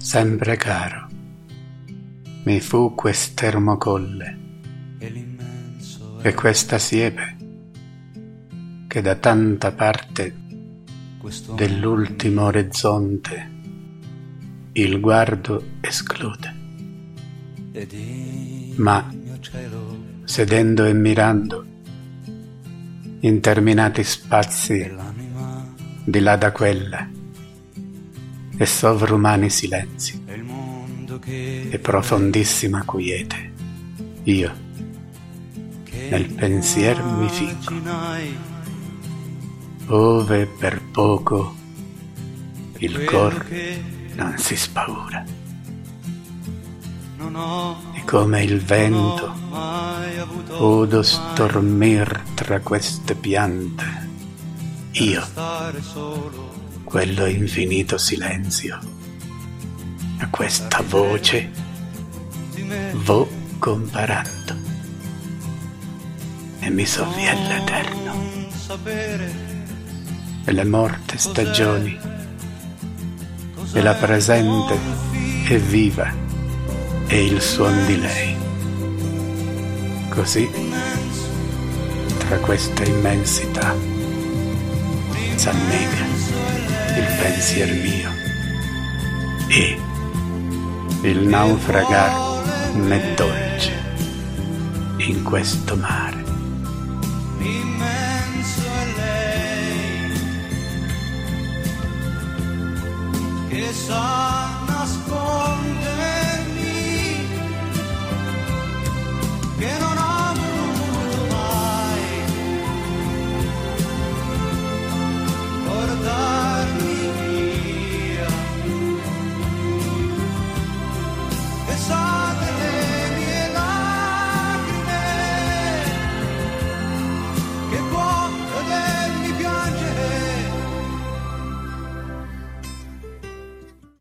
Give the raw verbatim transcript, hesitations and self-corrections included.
sempre caro mi fu quest'ermo colle e questa siepe che da tanta parte dell'ultimo orizzonte il guardo esclude. Ma sedendo e mirando interminati spazi di là da quella e sovrumani silenzi e profondissima quiete, io nel pensier mi fingo, ove per poco il cor non si spaura, e come il vento udo stormir tra queste piante, io quello infinito silenzio a questa voce vo comparando e mi sovvien l'eterno e le morte stagioni e la presente e viva e il suon di lei. Così tra questa immensità s'annega il pensier mio e il naufragar m'è dolce in questo mare. Immenso è lei che sa